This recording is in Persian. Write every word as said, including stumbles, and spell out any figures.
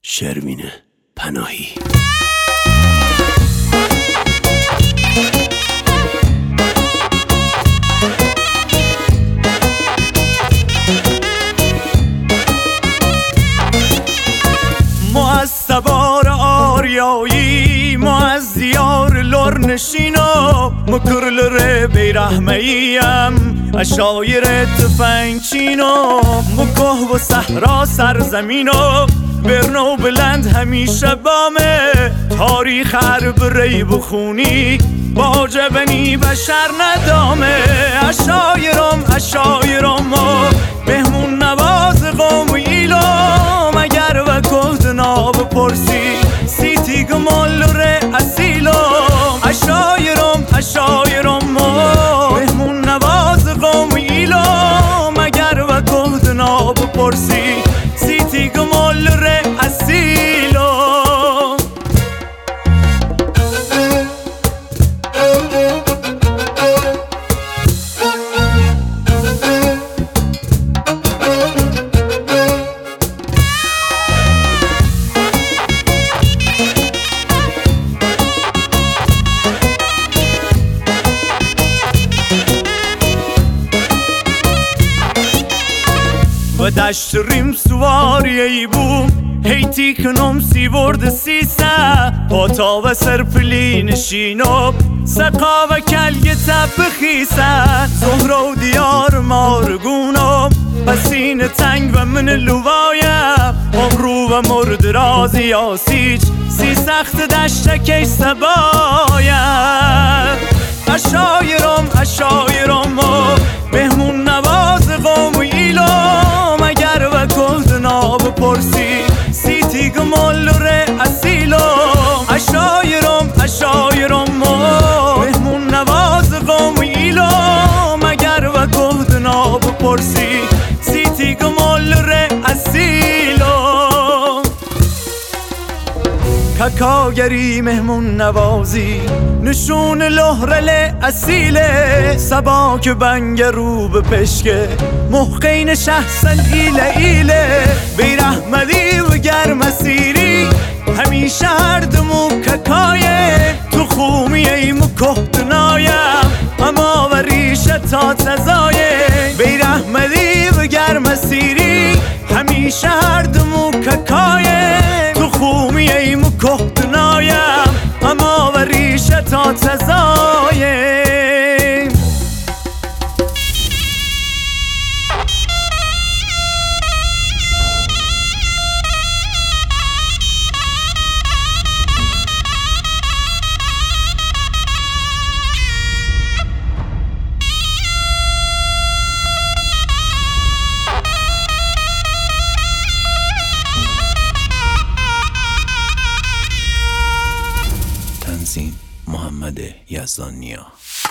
شروین پناهی. ما از سوار آریایی، ما از دیار لرنشینا، مکرل ره بیرحمه ایم اشایر تفنگ چینا، مکه و صحرا سرزمینا، برنو بلند همیشه بامه، تاریخ حرب ری بخونی باجه بنی بشر ندامه. اشایرم اشایرم ما مهمون نواز قوم ایلام، اگر و کهدنا بپرسی سیتی گمال ره اصیلام. اشایرم اشایرم ما مهمون نواز قوم ایلام، اگر و کهدنا بپرسی سیتی گمال ره اصیلام. و دشت ریم سواری ای بوم هیتی کنم سی ورد سیسه، پاتا و سرپلی نشینم سقا و کلگه تب خیسه، زهره و دیار مارگونم بسین تنگ و من لوایم، امرو و مرد رازی یاسیچ سی سخت دشت کش سبایم. اشایرم اشایرم ما مهمون نواز قوم ایلام، اگر و کهدنا بپرسی سیتی گمال ره اصیلام. اشایرم اشایرم ما مهمون نواز قوم ایلام، اگر و کهدنا بپرسی سیتی گمال ره اصیلام. ککاگری مهمون نوازی نشون لهرل اصیله، سباک بنگ رو به پشکه محقین شخصن ایله ایله، بیرحمدی و گرم سیری همیشه هر دمو ککایه، تو خومی ای مکهدنایم اما و ریشه تا تزایه. بیرحمدی و گرم سیری همیشه هر دمو ککایه، تو خومی ای مکهدنایم اما و ریشه تا تزایه. تنظیم محمد یزدانیا.